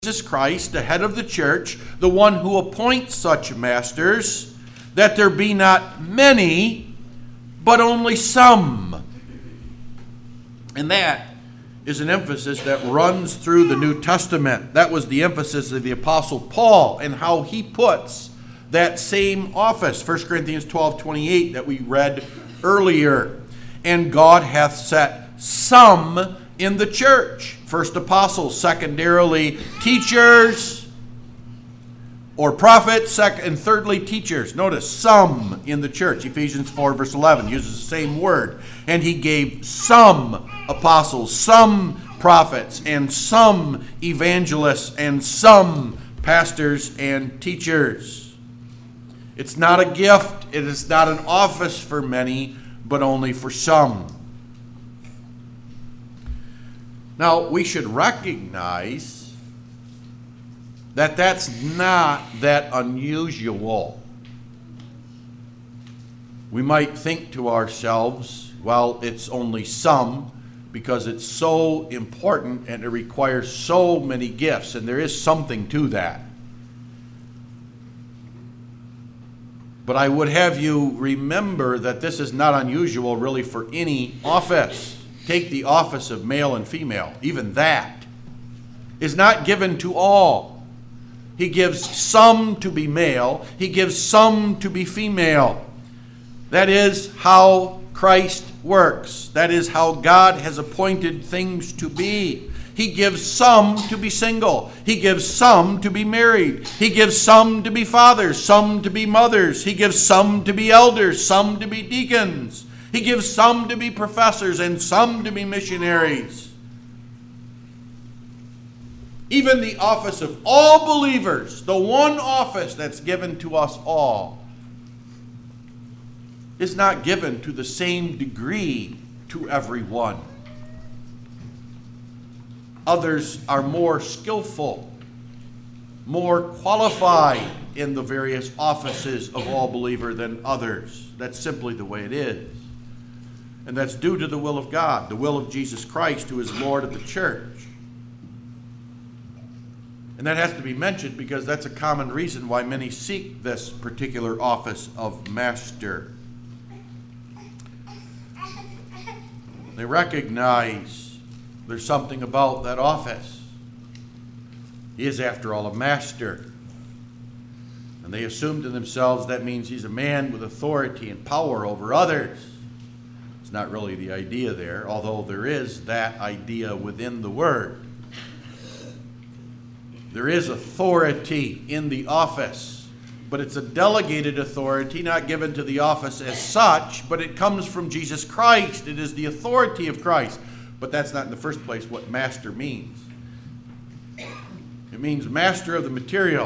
Jesus Christ, the head of the church, the one who appoints such masters, that there be not many, but only some. And that is an emphasis that runs through the New Testament. That was the emphasis of the Apostle Paul and how he puts that same office. 1 Corinthians 12:28 that we read earlier. And God hath set some in the church. First apostles, secondarily teachers or prophets, and thirdly teachers. Notice, some in the church. Ephesians 4 verse 11 uses the same word. And he gave some apostles, some prophets, and some evangelists, and some pastors and teachers. It's not a gift. It is not an office for many, but only for some. Now, we should recognize that that's not that unusual. We might think to ourselves, well, it's only some because it's so important and it requires so many gifts, and there is something to that. But I would have you remember that this is not unusual really for any office. Take the office of male and female. Even that is not given to all. He gives some to be male. He gives some to be female. That is how Christ works. That is how God has appointed things to be. He gives some to be single. He gives some to be married. He gives some to be fathers, some to be mothers. He gives some to be elders, some to be deacons. He gives some to be professors and some to be missionaries. Even the office of all believers, the one office that's given to us all, is not given to the same degree to everyone. Others are more skillful, more qualified in the various offices of all believer than others. That's simply the way it is. And that's due to the will of God, the will of Jesus Christ, who is Lord of the church. And that has to be mentioned because that's a common reason why many seek this particular office of master. They recognize there's something about that office. He is, after all, a master. And they assume to themselves that means he's a man with authority and power over others. It's not really the idea there, although there is that idea within the word. There is authority in the office, but it's a delegated authority, not given to the office as such, but it comes from Jesus Christ. It is the authority of Christ. But that's not in the first place what master means. It means master of the material,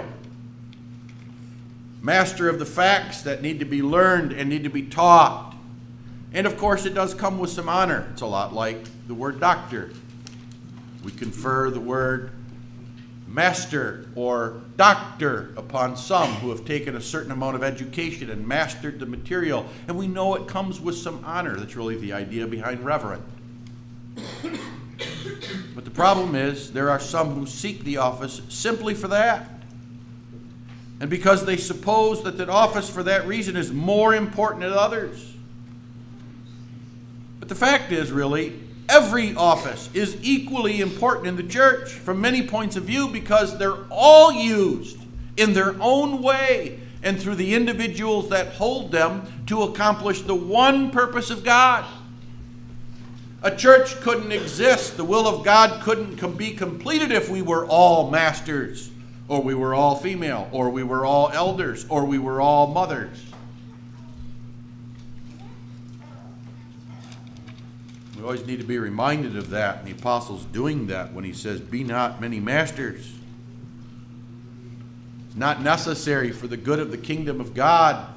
master of the facts that need to be learned and need to be taught. And of course, it does come with some honor. It's a lot like the word doctor. We confer the word master or doctor upon some who have taken a certain amount of education and mastered the material. And we know it comes with some honor. That's really the idea behind reverend. But the problem is, there are some who seek the office simply for that. And because they suppose that that office for that reason is more important than others. But the fact is, really, every office is equally important in the church from many points of view because they're all used in their own way and through the individuals that hold them to accomplish the one purpose of God. A church couldn't exist, the will of God couldn't be completed if we were all masters, or we were all female, or we were all elders, or we were all mothers. We always need to be reminded of that, and the apostle's doing that when he says, be not many masters. It's not necessary for the good of the kingdom of God.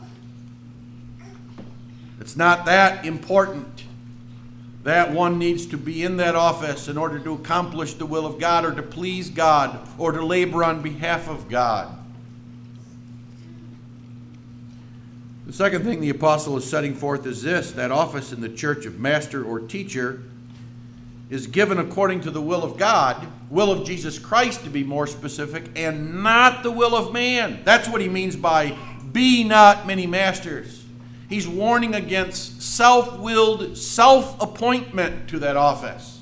It's not that important that one needs to be in that office in order to accomplish the will of God or to please God or to labor on behalf of God. The second thing the apostle is setting forth is this: that office in the church of master or teacher is given according to the will of God, will of Jesus Christ to be more specific, and not the will of man. That's what he means by be not many masters. He's warning against self-willed self-appointment to that office.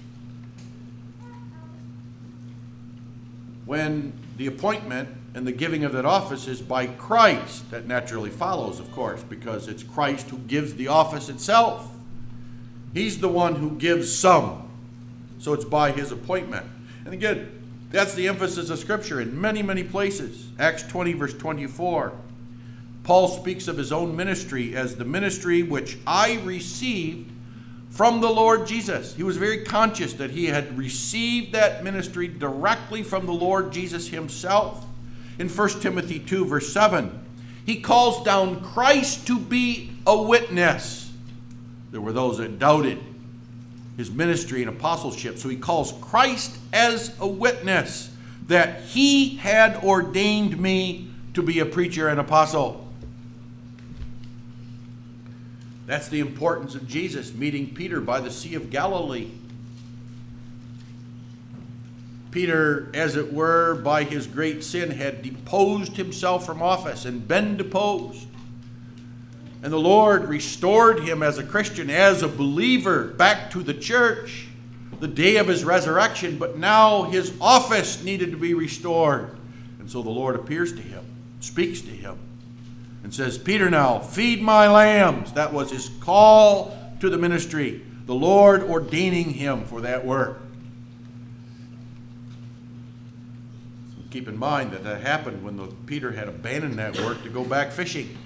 When the appointment and the giving of that office is by Christ, that naturally follows, of course, because it's Christ who gives the office itself. He's the one who gives some. So it's by his appointment. And again, that's the emphasis of Scripture in many, many places. Acts 20, verse 24. Paul speaks of his own ministry as the ministry which I received from the Lord Jesus. He was very conscious that he had received that ministry directly from the Lord Jesus himself. In 1 Timothy 2, verse 7, he calls down Christ to be a witness. There were those that doubted his ministry and apostleship, so he calls Christ as a witness that he had ordained me to be a preacher and apostle. That's the importance of Jesus meeting Peter by the Sea of Galilee. Peter, as it were, by his great sin, had deposed himself from office and been deposed. And the Lord restored him as a Christian, as a believer, back to the church the day of his resurrection. But now his office needed to be restored. And so the Lord appears to him, speaks to him, and says, Peter, now feed my lambs. That was his call to the ministry, the Lord ordaining him for that work. Keep in mind that that happened when Peter had abandoned that work to go back fishing.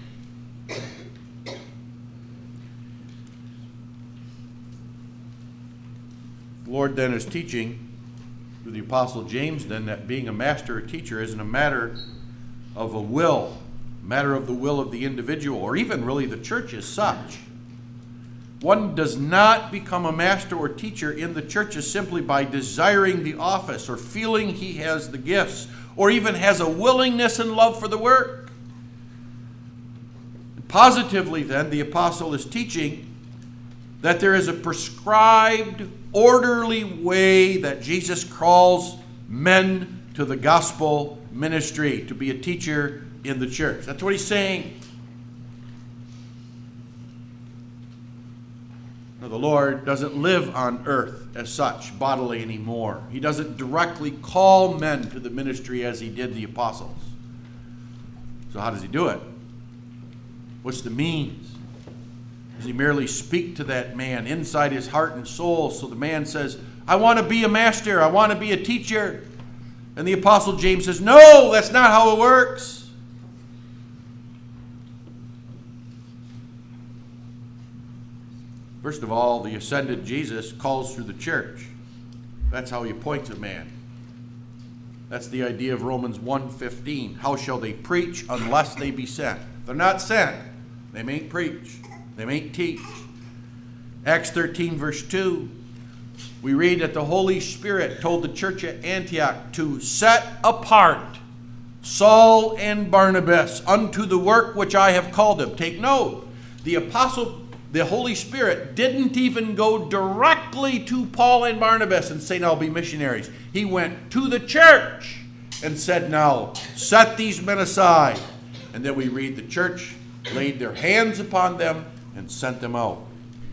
The Lord then is teaching through the Apostle James then that being a master or teacher isn't a matter of a will, a matter of the will of the individual, or even really the church as such. One does not become a master or teacher in the churches simply by desiring the office or feeling he has the gifts or even has a willingness and love for the work. Positively, then, the apostle is teaching that there is a prescribed, orderly way that Jesus calls men to the gospel ministry, to be a teacher in the church. That's what he's saying. Now, the Lord doesn't live on earth as such, bodily anymore. He doesn't directly call men to the ministry as he did the apostles. So how does he do it? What's the means? Does he merely speak to that man inside his heart and soul so the man says, I want to be a master, I want to be a teacher? And the apostle James says, no, that's not how it works. First of all, the ascended Jesus calls through the church. That's how he appoints a man. That's the idea of Romans 1:15. How shall they preach unless they be sent? If they're not sent, they mayn't preach. They mayn't teach. Acts 13, verse 2. We read that the Holy Spirit told the church at Antioch to set apart Saul and Barnabas unto the work which I have called them. Take note, the Holy Spirit didn't even go directly to Paul and Barnabas and say, now be missionaries. He went to the church and said, now set these men aside. And then we read the church laid their hands upon them and sent them out.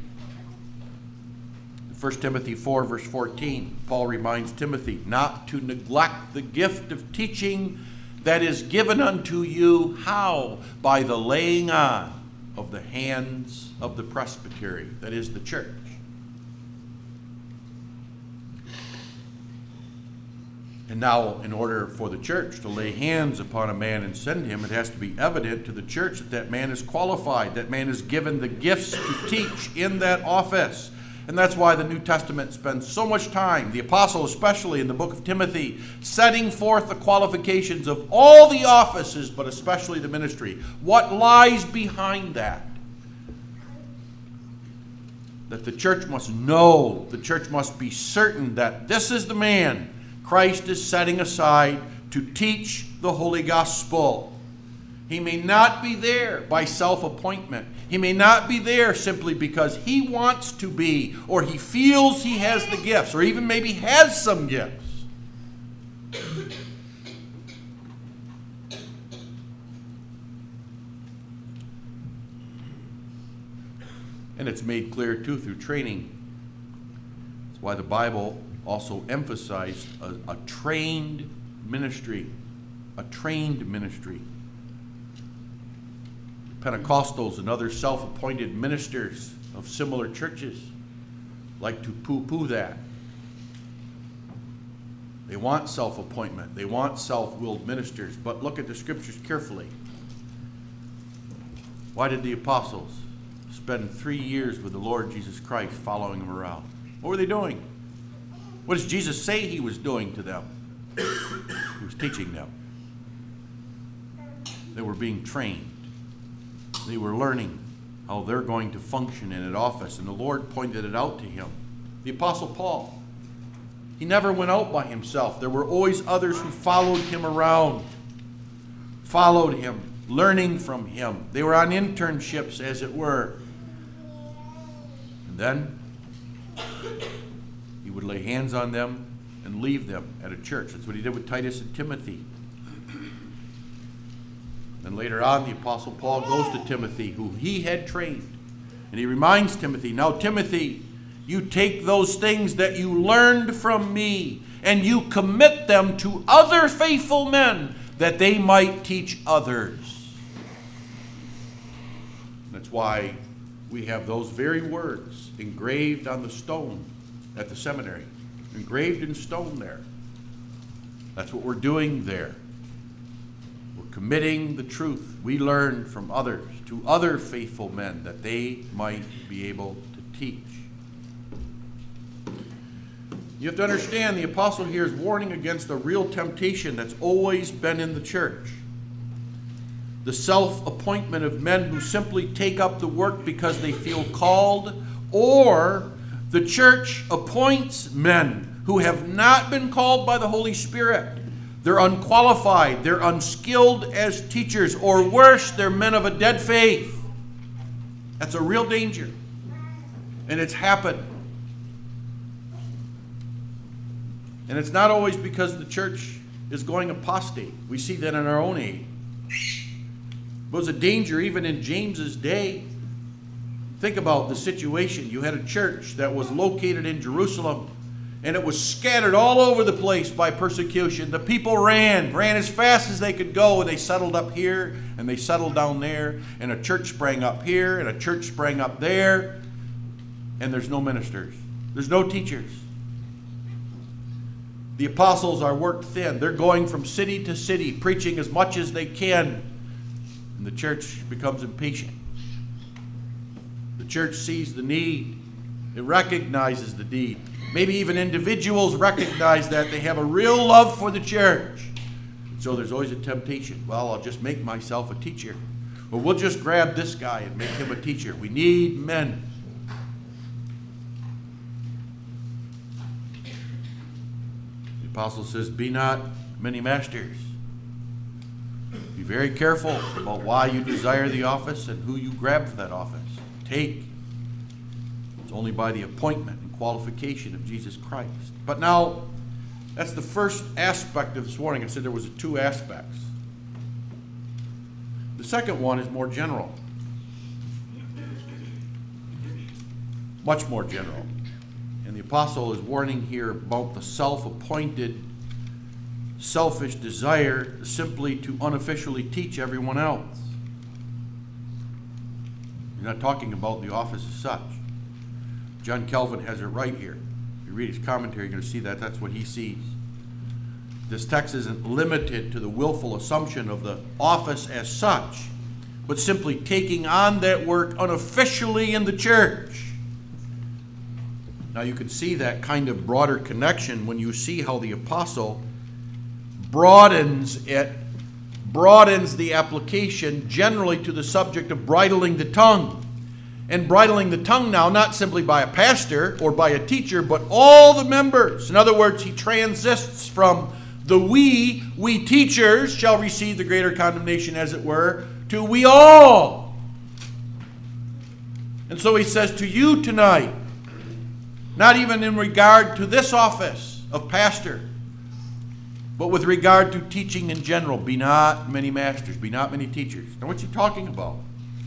1 Timothy 4, verse 14, Paul reminds Timothy not to neglect the gift of teaching that is given unto you. How? By the laying on of the hands of the presbytery, that is the church. And now, in order for the church to lay hands upon a man and send him, it has to be evident to the church that that man is qualified, that man is given the gifts to teach in that office. And that's why the New Testament spends so much time, the apostle especially in the book of Timothy, setting forth the qualifications of all the offices, but especially the ministry. What lies behind that? That the church must know, the church must be certain that this is the man Christ is setting aside to teach the holy gospel. He may not be there by self-appointment. He may not be there simply because he wants to be, or he feels he has the gifts, or even maybe has some gifts. And it's made clear, too, through training. That's why the Bible also emphasized a trained ministry. A trained ministry. Pentecostals and other self-appointed ministers of similar churches like to poo-poo that. They want self-appointment. They want self-willed ministers. But look at the scriptures carefully. Why did the apostles spend 3 years with the Lord Jesus Christ following him around? What were they doing? What does Jesus say he was doing to them? He was teaching them. They were being trained. They were learning how they're going to function in an office, and the Lord pointed it out to him. The Apostle Paul, he never went out by himself. There were always others who followed him around, followed him, learning from him. They were on internships, as it were. And then he would lay hands on them and leave them at a church. That's what he did with Titus and Timothy. And later on, the Apostle Paul goes to Timothy, who he had trained. And he reminds Timothy, now Timothy, you take those things that you learned from me, and you commit them to other faithful men, that they might teach others. That's why we have those very words engraved on the stone at the seminary. Engraved in stone there. That's what we're doing there. Committing the truth we learned from others to other faithful men, that they might be able to teach. You have to understand, the apostle here is warning against a real temptation that's always been in the church. The self-appointment of men who simply take up the work because they feel called, or the church appoints men who have not been called by the Holy Spirit. They're unqualified, they're unskilled as teachers, or worse, they're men of a dead faith. That's a real danger. And it's happened. And it's not always because the church is going apostate. We see that in our own age. It was a danger even in James's day. Think about the situation. You had a church that was located in Jerusalem, and it was scattered all over the place by persecution. The people ran as fast as they could go, and they settled up here, and they settled down there, and a church sprang up here, and a church sprang up there, and there's no ministers. There's no teachers. The apostles are worked thin. They're going from city to city, preaching as much as they can, and the church becomes impatient. The church sees the need. It recognizes the need. Maybe even individuals recognize that they have a real love for the church. So there's always a temptation. Well, I'll just make myself a teacher. Or we'll just grab this guy and make him a teacher. We need men. The apostle says, be not many masters. Be very careful about why you desire the office and who you grab for that office. Take. It's only by the appointment and qualification of Jesus Christ. But now, that's the first aspect of this warning. I said there was two aspects. The second one is more general. Much more general. And the apostle is warning here about the self-appointed, selfish desire simply to unofficially teach everyone else. You're not talking about the office as such. John Calvin has it right here. If you read his commentary, you're going to see that that's what he sees. This text isn't limited to the willful assumption of the office as such, but simply taking on that work unofficially in the church. Now you can see that kind of broader connection when you see how the apostle broadens the application generally to the subject of bridling the tongue. And bridling the tongue now, not simply by a pastor or by a teacher, but all the members. In other words, he transits from The we teachers shall receive the greater condemnation, as it were, to we all. And so he says to you tonight, not even in regard to this office of pastor, but with regard to teaching in general, be not many masters, be not many teachers. Now what's he talking about?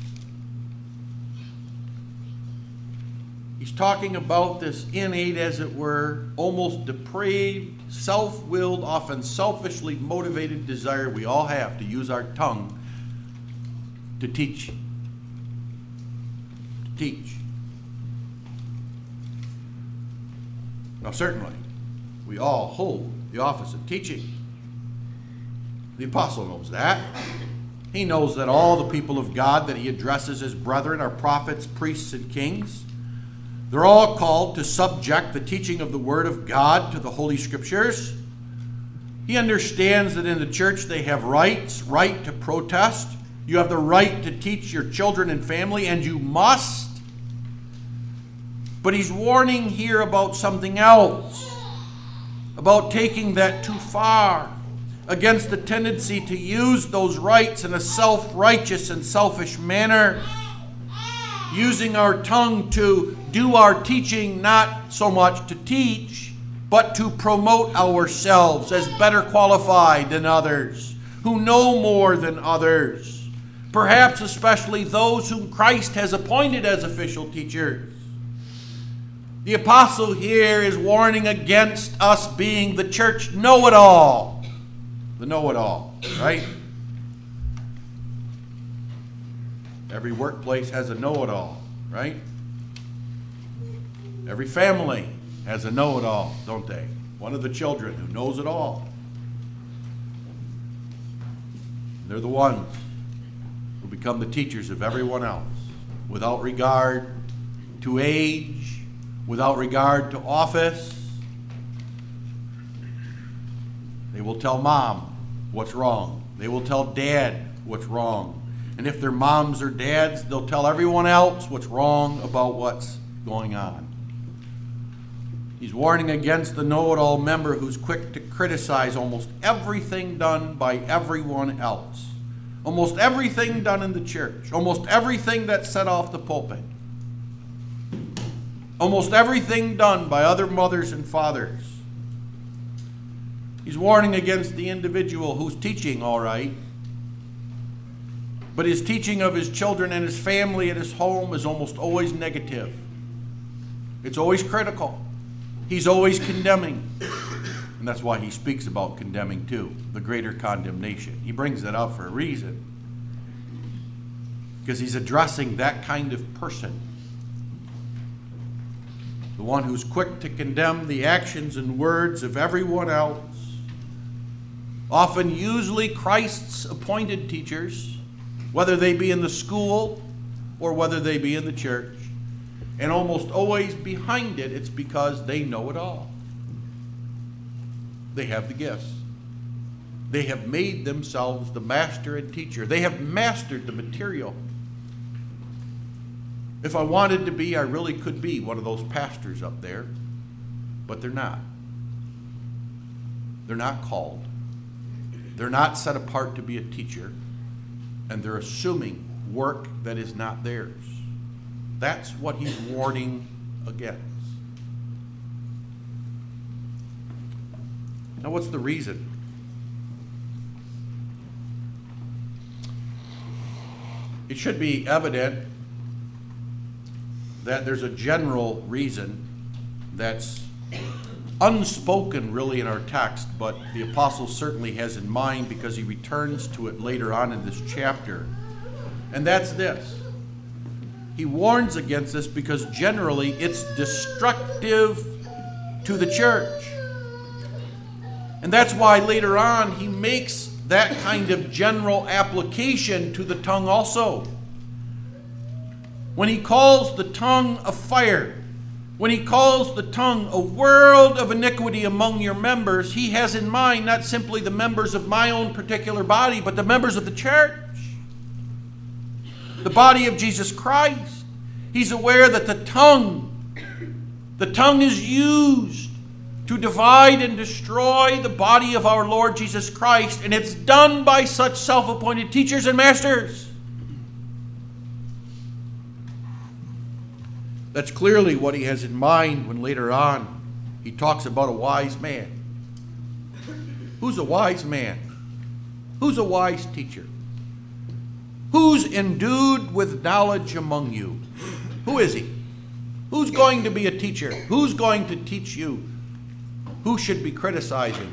He's talking about this innate, as it were, almost depraved, self-willed, often selfishly motivated desire we all have to use our tongue to teach. To teach. Now certainly, we all hold the office of teaching. The apostle knows that. He knows that all the people of God that he addresses as brethren are prophets, priests, and kings. They're all called to subject the teaching of the Word of God to the Holy Scriptures. He understands that in the church they have rights, right to protest. You have the right to teach your children and family, and you must. But he's warning here about something else, about taking that too far, against the tendency to use those rights in a self-righteous and selfish manner, using our tongue to do our teaching not so much to teach, but to promote ourselves as better qualified than others, who know more than others, perhaps especially those whom Christ has appointed as official teachers. The apostle here is warning against us being the church know-it-all. The know-it-all, right? Every workplace has a know-it-all, right? Every family has a know-it-all, don't they? One of the children who knows it all. They're the ones who become the teachers of everyone else, without regard to age, without regard to office. They will tell mom what's wrong. They will tell dad what's wrong. And if they're moms or dads, they'll tell everyone else what's wrong about what's going on. He's warning against the know-it-all member who's quick to criticize almost everything done by everyone else. Almost everything done in the church. Almost everything that's set off the pulpit. Almost everything done by other mothers and fathers. He's warning against the individual who's teaching all right, but his teaching of his children and his family at his home is almost always negative. It's always critical. He's always condemning. And that's why he speaks about condemning too, the greater condemnation. He brings that up for a reason, because he's addressing that kind of person. The one who's quick to condemn the actions and words of everyone else, often usually Christ's appointed teachers, whether they be in the school or whether they be in the church. And almost always behind it, it's because they know it all. They have the gifts. They have made themselves the master and teacher. They have mastered the material. If I wanted to be, I really could be one of those pastors up there, but they're not. They're not called. They're not set apart to be a teacher, and they're assuming work that is not theirs. That's what he's warning against. Now, what's the reason? It should be evident that there's a general reason that's unspoken really in our text, but the apostle certainly has in mind because he returns to it later on in this chapter. And that's this. He warns against this because generally it's destructive to the church. And that's why later on he makes that kind of general application to the tongue also. When he calls the tongue a fire, when he calls the tongue a world of iniquity among your members, he has in mind not simply the members of my own particular body, but the members of the church, the body of Jesus Christ. He's aware that the tongue is used to divide and destroy the body of our Lord Jesus Christ, and it's done by such self-appointed teachers and masters. That's clearly what he has in mind when later on he talks about a wise man. Who's a wise man? Who's a wise teacher? Who's endued with knowledge among you? Who is he? Who's going to be a teacher? Who's going to teach you? Who should be criticizing?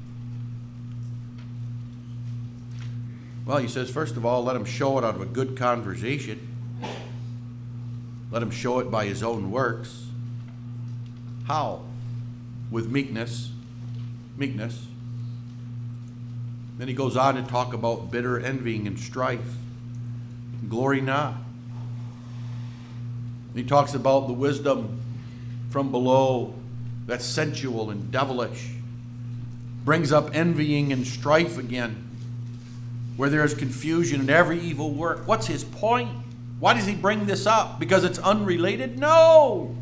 Well, he says, first of all, let him show it out of a good conversation. Let him show it by his own works. How? With meekness. Meekness. Then he goes on to talk about bitter envying and strife. Glory not. He talks about the wisdom from below that's sensual and devilish. Brings up envying and strife again, where there is confusion and every evil work. What's his point? Why does he bring this up? Because it's unrelated? No.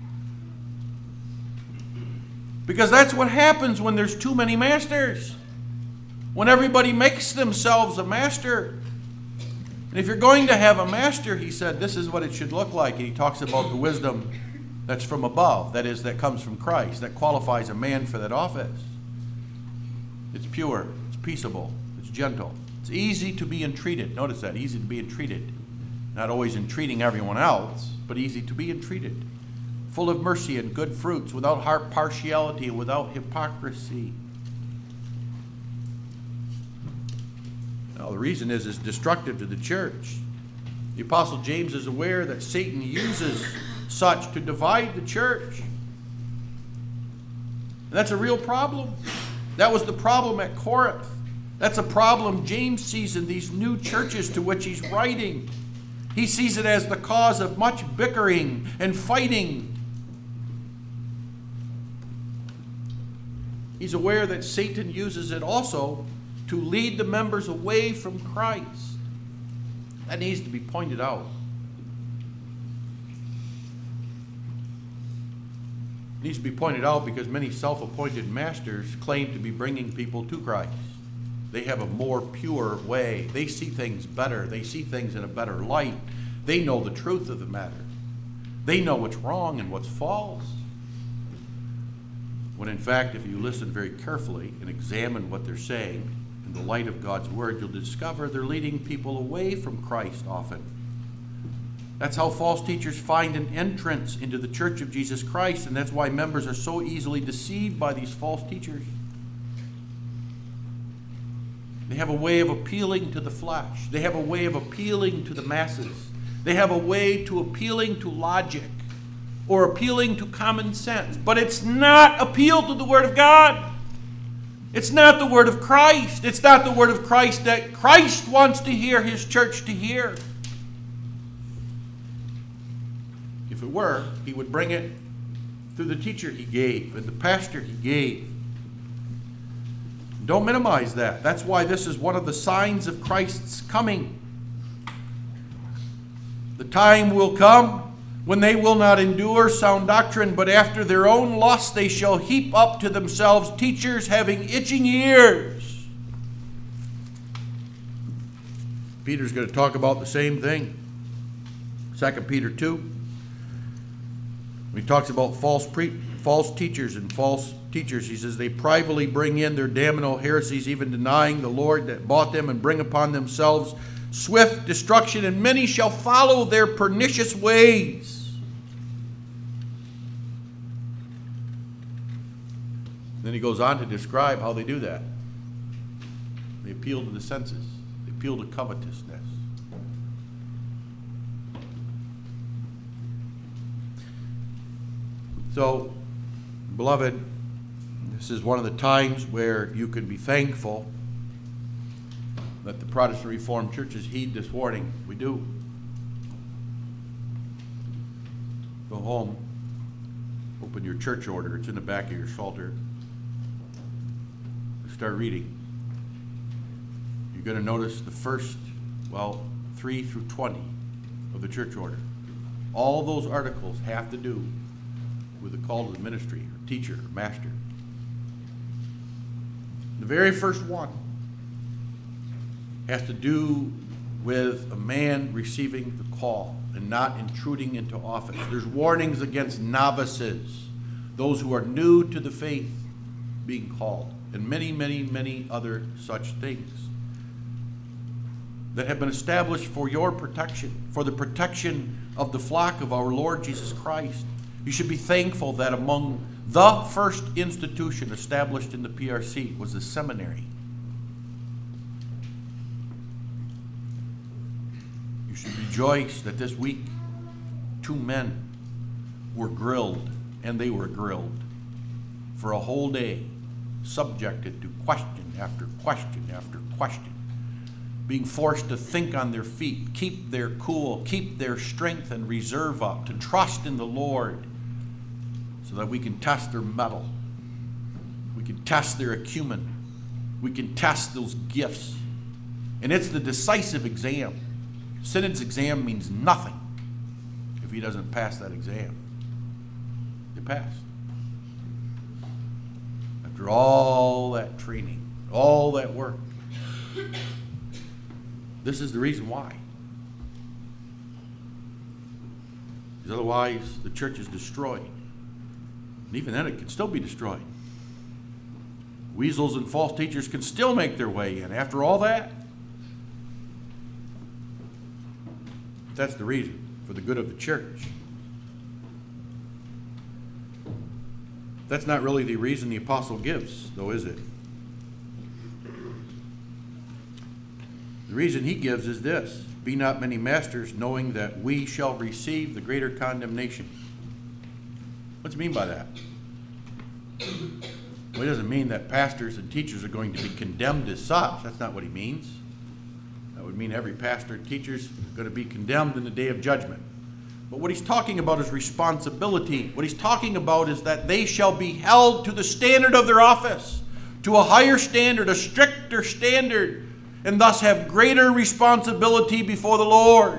Because that's what happens when there's too many masters. When everybody makes themselves a master. And if you're going to have a master, he said, this is what it should look like. And he talks about the wisdom that's from above. That is, that comes from Christ. That qualifies a man for that office. It's pure. It's peaceable. It's gentle. It's easy to be entreated. Notice that. Easy to be entreated. Not always entreating everyone else, but easy to be entreated. Full of mercy and good fruits, without partiality, without hypocrisy. Now, the reason is it's destructive to the church. The Apostle James is aware that Satan uses such to divide the church. And that's a real problem. That was the problem at Corinth. That's a problem James sees in these new churches to which he's writing. He sees it as the cause of much bickering and fighting. He's aware that Satan uses it also to lead the members away from Christ. That needs to be pointed out. It needs to be pointed out because many self-appointed masters claim to be bringing people to Christ. They have a more pure way. They see things better. They see things in a better light. They know the truth of the matter. They know what's wrong and what's false. When in fact, if you listen very carefully and examine what they're saying in the light of God's word, you'll discover they're leading people away from Christ often. That's how false teachers find an entrance into the church of Jesus Christ, and that's why members are so easily deceived by these false teachers. They have a way of appealing to the flesh. They have a way of appealing to the masses. They have a way to appealing to logic or appealing to common sense. But it's not appeal to the Word of God. It's not the Word of Christ. It's not the Word of Christ that Christ wants to hear His church to hear. If it were, He would bring it through the teacher He gave and the pastor He gave. Don't minimize that. That's why this is one of the signs of Christ's coming. The time will come when they will not endure sound doctrine, but after their own lust they shall heap up to themselves teachers having itching ears. Peter's going to talk about the same thing. 2 Peter 2. He talks about false teachers and false teachers. He says they privately bring in their damnable heresies, even denying the Lord that bought them, and bring upon themselves swift destruction, and many shall follow their pernicious ways. Then he goes on to describe how they do that. They appeal to the senses. They appeal to covetousness. So, beloved, this is one of the times where you can be thankful that the Protestant Reformed churches heed this warning. We do. Go home, open your church order. It's in the back of your Psalter. Start reading. You're going to notice the first, 3 through 20 of the church order. All those articles have to do with the call to the ministry, or teacher, or master. The very first one has to do with a man receiving the call and not intruding into office. There's warnings against novices, those who are new to the faith being called, and many, many, many other such things that have been established for your protection, for the protection of the flock of our Lord Jesus Christ. You should be thankful that among the first institution established in the PRC was the seminary. You should rejoice that this week 2 men were grilled, and they were grilled for a whole day, subjected to question after question after question, being forced to think on their feet, keep their cool, keep their strength and reserve up, to trust in the Lord so that we can test their mettle. We can test their acumen. We can test those gifts. And it's the decisive exam. Synod's exam means nothing if he doesn't pass that exam. They passed. After all that training, all that work. This is the reason why. Because otherwise, the church is destroyed. And even then, it can still be destroyed. Weasels and false teachers can still make their way in. After all that, that's the reason, for the good of the church. That's not really the reason the apostle gives, though, is it? The reason he gives is this: be not many masters, knowing that we shall receive the greater condemnation. What's he mean by that? Well, he doesn't mean that pastors and teachers are going to be condemned as such. That's not what he means. That would mean every pastor and teacher is going to be condemned in the day of judgment. But what he's talking about is responsibility. What he's talking about is that they shall be held to the standard of their office, to a higher standard, a stricter standard, and thus have greater responsibility before the Lord.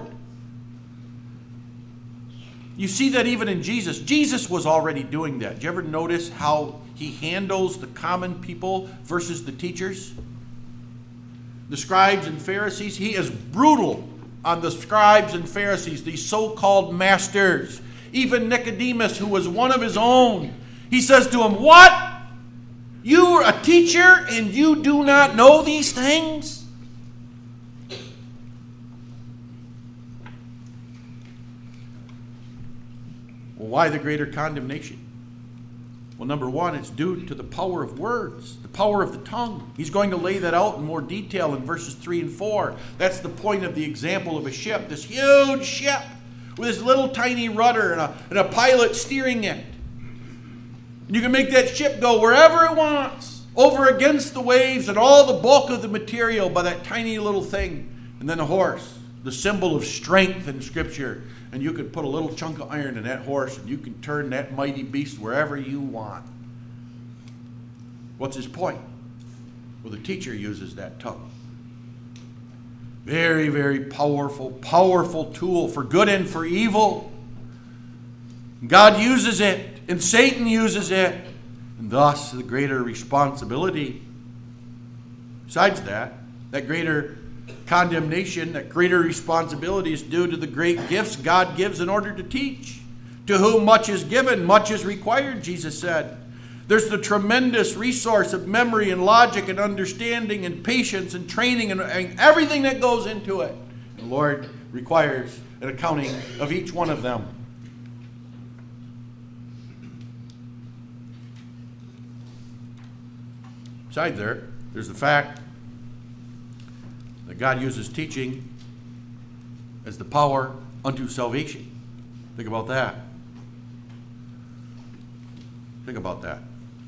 You see that even in Jesus. Jesus was already doing that. Did you ever notice how he handles the common people versus the teachers? The scribes and Pharisees, he is brutal on the scribes and Pharisees, these so-called masters. Even Nicodemus, who was one of his own, he says to him, "What? You are a teacher and you do not know these things?" Well, why the greater condemnation? Well, number one, it's due to the power of words, the power of the tongue. He's going to lay that out in more detail in verses 3 and 4. That's the point of the example of a ship, this huge ship with this little tiny rudder and a pilot steering it. And you can make that ship go wherever it wants, over against the waves and all the bulk of the material by that tiny little thing. And then a horse, the symbol of strength in Scripture. And you could put a little chunk of iron in that horse and you can turn that mighty beast wherever you want. What's his point? Well, the teacher uses that tongue. Very, very powerful, powerful tool for good and for evil. God uses it and Satan uses it, and thus the greater responsibility. Besides that greater condemnation, that greater responsibility is due to the great gifts God gives in order to teach. To whom much is given, much is required, Jesus said. There's the tremendous resource of memory and logic and understanding and patience and training and everything that goes into it. The Lord requires an accounting of each one of them. Besides there's the fact that God uses teaching as the power unto salvation. Think about that. Think about that.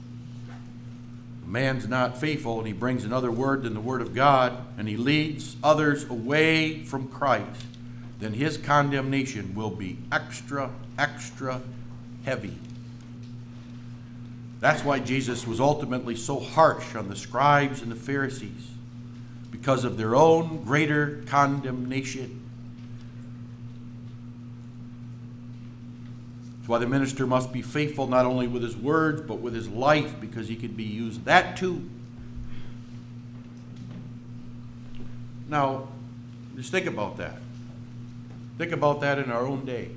A man's not faithful and he brings another word than the word of God and he leads others away from Christ, then his condemnation will be extra, extra heavy. That's why Jesus was ultimately so harsh on the scribes and the Pharisees, because of their own greater condemnation. That's why the minister must be faithful not only with his words, but with his life, because he could be used that too Now, just think about that. Think about that in our own day.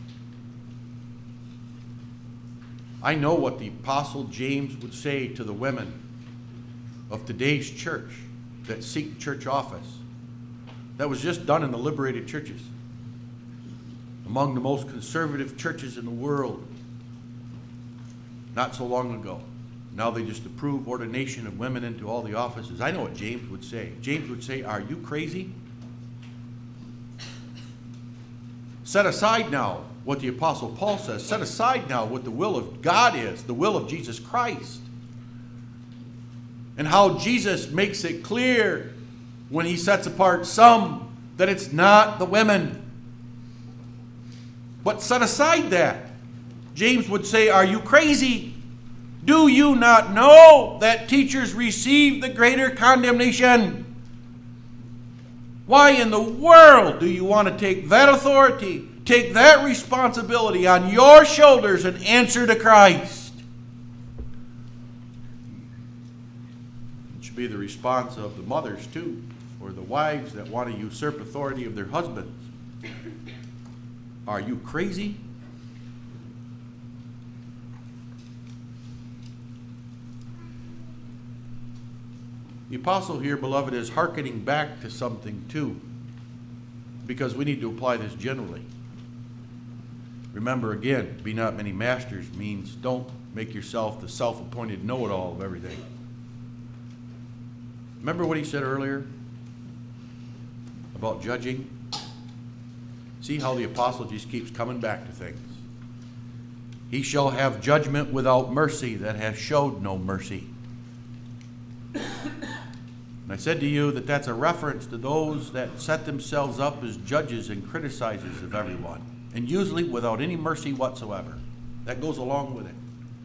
I know what the Apostle James would say to the women of today's church that seek church office. That was just done in the liberated churches, among the most conservative churches in the world, not so long ago. Now they just approve ordination of women into all the offices. I know what James would say. James would say, are you crazy? Set aside now what the Apostle Paul says. Set aside now what the will of God is, the will of Jesus Christ. And how Jesus makes it clear when he sets apart some that it's not the women. But set aside that. James would say, are you crazy? Do you not know that teachers receive the greater condemnation? Why in the world do you want to take that authority, take that responsibility on your shoulders and answer to Christ? It should be the response of the mothers too, or the wives that want to usurp authority of their husbands. Are you crazy? The apostle here, beloved, is hearkening back to something too, because we need to apply this generally. Remember again, be not many masters means don't make yourself the self-appointed know-it-all of everything. Remember what he said earlier about judging? See how the apostle just keeps coming back to things. He shall have judgment without mercy that has showed no mercy. And I said to you that that's a reference to those that set themselves up as judges and criticizers of everyone, and usually without any mercy whatsoever. That goes along with it.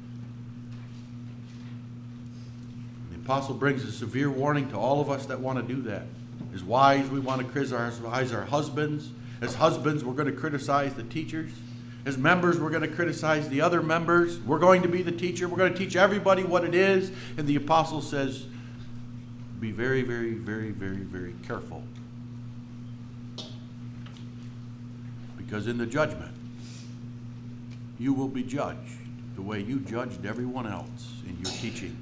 The apostle brings a severe warning to all of us that want to do that. As wives, we want to criticize our husbands. As husbands, we're going to criticize the teachers. As members, we're going to criticize the other members. We're going to be the teacher. We're going to teach everybody what it is. And the apostle says, be very, very, very, very, very careful. Because in the judgment, you will be judged the way you judged everyone else in your teaching.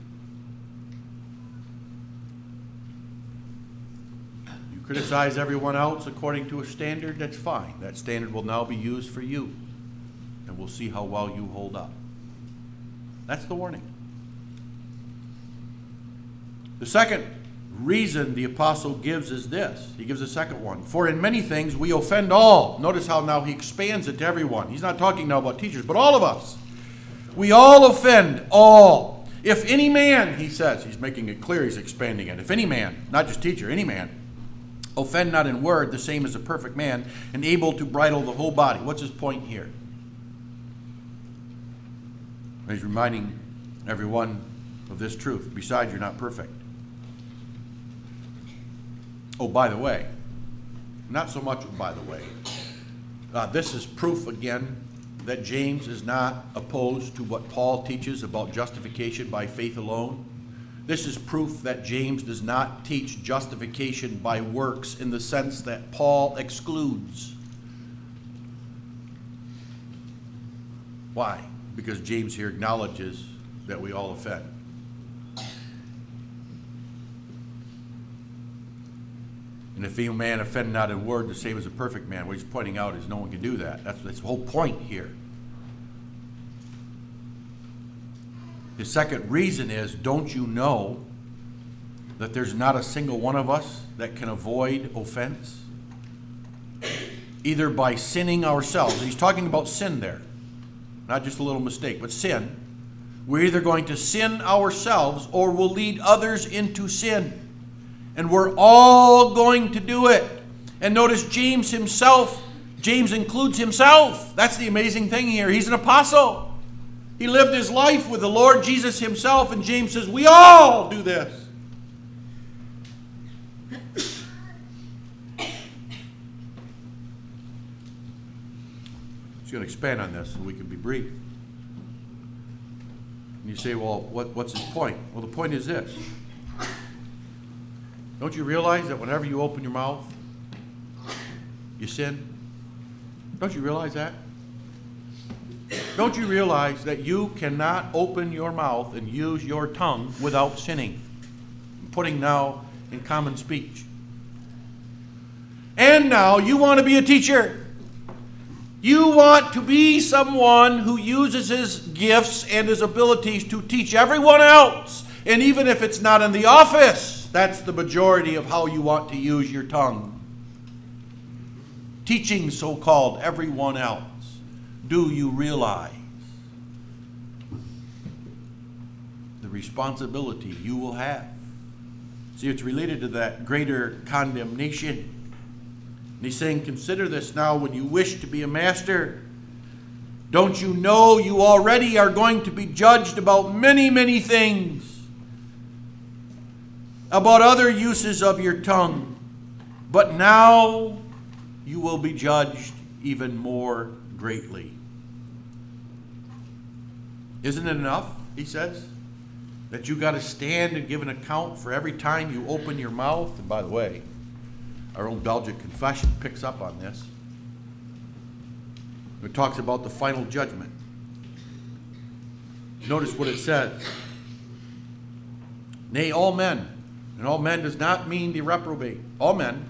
You criticize everyone else according to a standard, that's fine. That standard will now be used for you. And we'll see how well you hold up. That's the warning. The second reason the apostle gives is this. He gives a second one. For in many things we offend all. Notice how now he expands it to everyone. He's not talking now about teachers, but all of us. We all offend all. If any man, he says, he's making it clear, he's expanding it. If any man, not just teacher, any man, offend not in word, the same as a perfect man, and able to bridle the whole body. What's his point here? He's reminding everyone of this truth. Besides, you're not perfect. Oh, by the way, not so much by the way. This is proof again that James is not opposed to what Paul teaches about justification by faith alone. This is proof that James does not teach justification by works in the sense that Paul excludes. Why? Because James here acknowledges that we all offend. And if any man offend not in word, the same as a perfect man. What he's pointing out is no one can do that. That's the whole point here. The second reason is, don't you know that there's not a single one of us that can avoid offense? Either by sinning ourselves. He's talking about sin there. Not just a little mistake, but sin. We're either going to sin ourselves or we'll lead others into sin. And we're all going to do it. And notice James himself, James includes himself. That's the amazing thing here. He's an apostle. He lived his life with the Lord Jesus himself, and James says, we all do this. He's going to expand on this so we can be brief. And you say, well, what's his point? Well, the point is this. Don't you realize that whenever you open your mouth, you sin? Don't you realize that? Don't you realize that you cannot open your mouth and use your tongue without sinning? I'm putting now in common speech. And now you want to be a teacher. You want to be someone who uses his gifts and his abilities to teach everyone else. And even if it's not in the office, that's the majority of how you want to use your tongue. Teaching so-called everyone else. Do you realize the responsibility you will have? See, it's related to that greater condemnation. And he's saying, consider this now when you wish to be a master. Don't you know you already are going to be judged about many, many things? About other uses of your tongue. But now you will be judged even more greatly. Isn't it enough, he says, that you got to stand and give an account for every time you open your mouth? And by the way, our own Belgic Confession picks up on this. It talks about the final judgment. Notice what it says. Nay, all men, and all men does not mean the reprobate. All men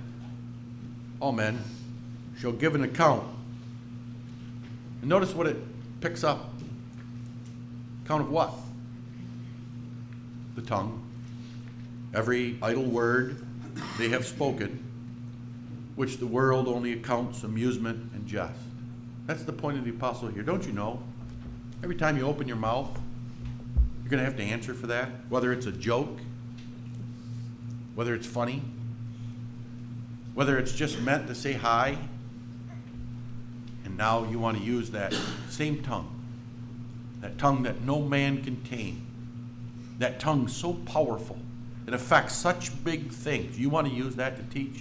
shall give an account. And notice what it picks up. Account of what? The tongue. Every idle word they have spoken, which the world only accounts amusement and jest. That's the point of the apostle here. Don't you know? Every time you open your mouth, you're going to have to answer for that. Whether it's a joke, whether it's funny, whether it's just meant to say hi. And now you want to use that same tongue. That tongue that no man can tame. That tongue so powerful. It affects such big things. You want to use that to teach?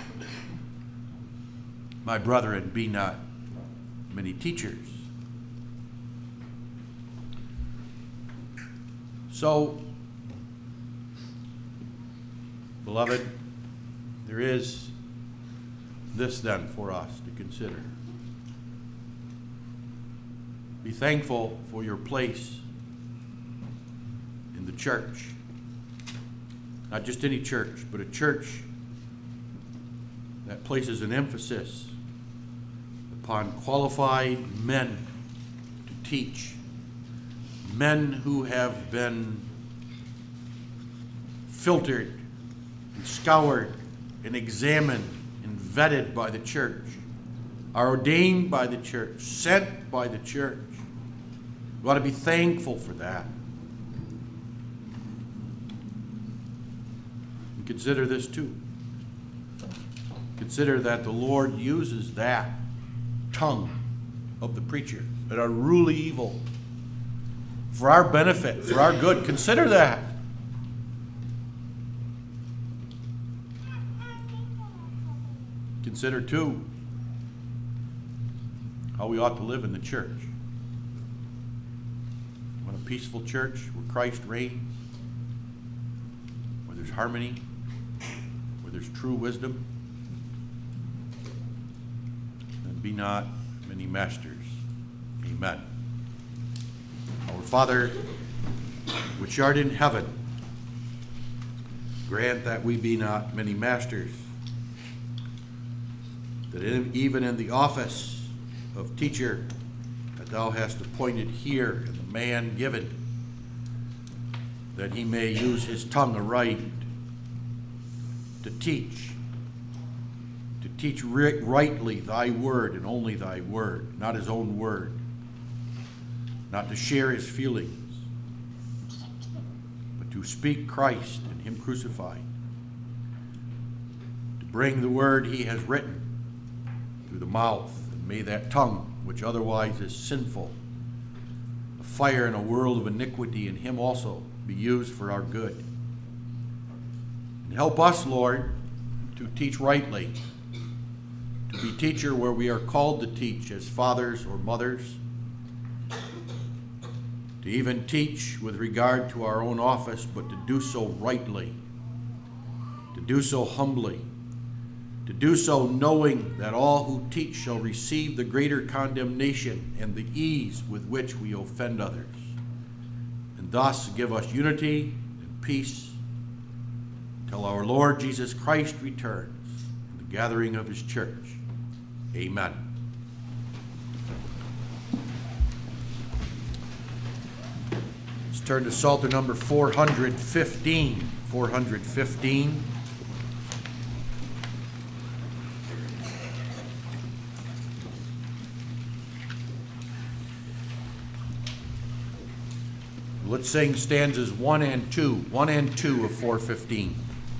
My brethren, be not many teachers. So, beloved, there is this then for us to consider. Be thankful for your place in the church. Not just any church, but a church that places an emphasis upon qualified men to teach. Men who have been filtered and scoured and examined and vetted by the church, are ordained by the church, sent by the church. We ought to be thankful for that. And consider this too. Consider that the Lord uses that tongue of the preacher, that are really evil, for our benefit, for our good. Consider that. Consider too how we ought to live in the church. We want a peaceful church where Christ reigns, where there's harmony, where there's true wisdom. And be not many masters. Amen. Our Father, which art in heaven, grant that we be not many masters, that even in the office of teacher that thou hast appointed here, and the man given, that he may use his tongue aright to teach rightly thy word and only thy word, not his own word, not to share his feelings, but to speak Christ and him crucified, to bring the word he has written through the mouth. And may that tongue, which otherwise is sinful, a fire in a world of iniquity, in him also be used for our good. And help us, Lord, to teach rightly, to be teacher where we are called to teach as fathers or mothers, to even teach with regard to our own office, but to do so rightly, to do so humbly, to do so knowing that all who teach shall receive the greater condemnation and the ease with which we offend others, and thus give us unity and peace till our Lord Jesus Christ returns in the gathering of his church. Amen. Let's turn to Psalter number 415. 415. Let's sing stanzas 1 and 2. 1 and 2 of 415.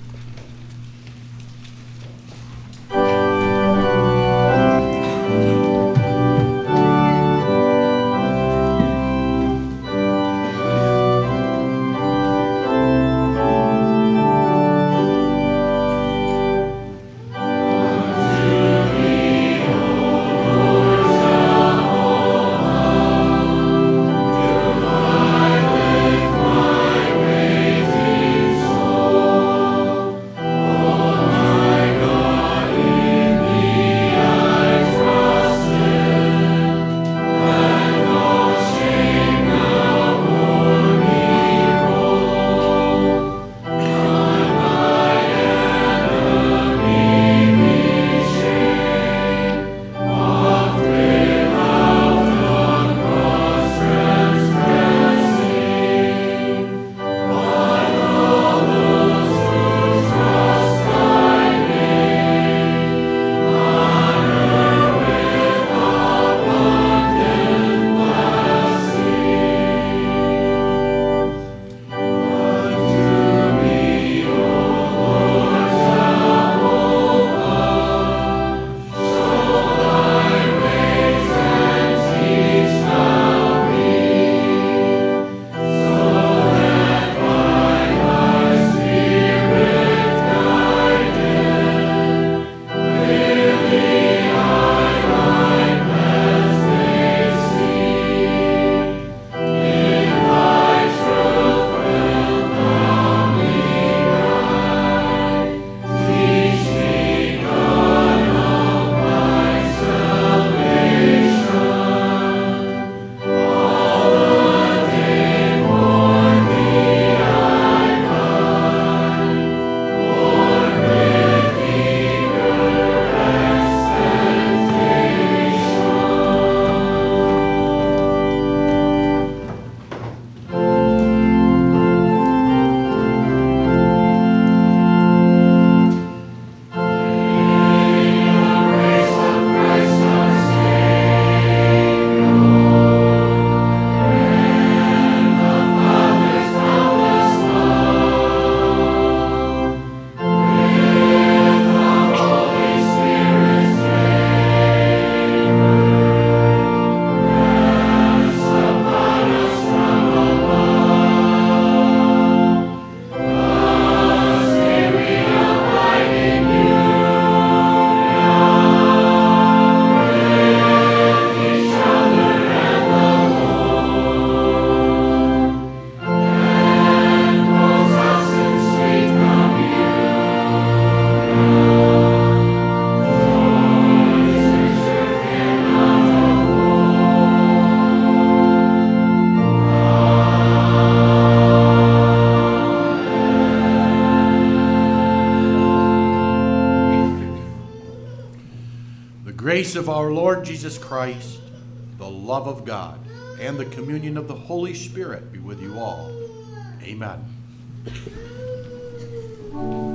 grace of our Lord Jesus Christ, the love of God, and the communion of the Holy Spirit be with you all. Amen.